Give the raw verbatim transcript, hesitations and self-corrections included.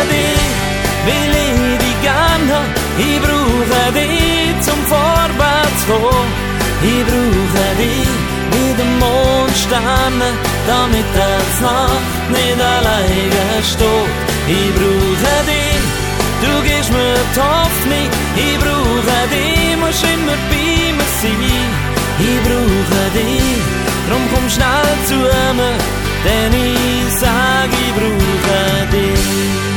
dich, will ich dich gern haben. Ich brauche dich zum Vorwärtskommen. Ich brauche dich wie der Mondsterne, damit das Nacht nicht alleine steht. Ich brauche dich, du gibst mir die Hoffnung. Ich brauche dich, musst immer bei mir sein. Ich brauche dich, drum komm schnell zu mir, denn ich sag, ich brauche dich.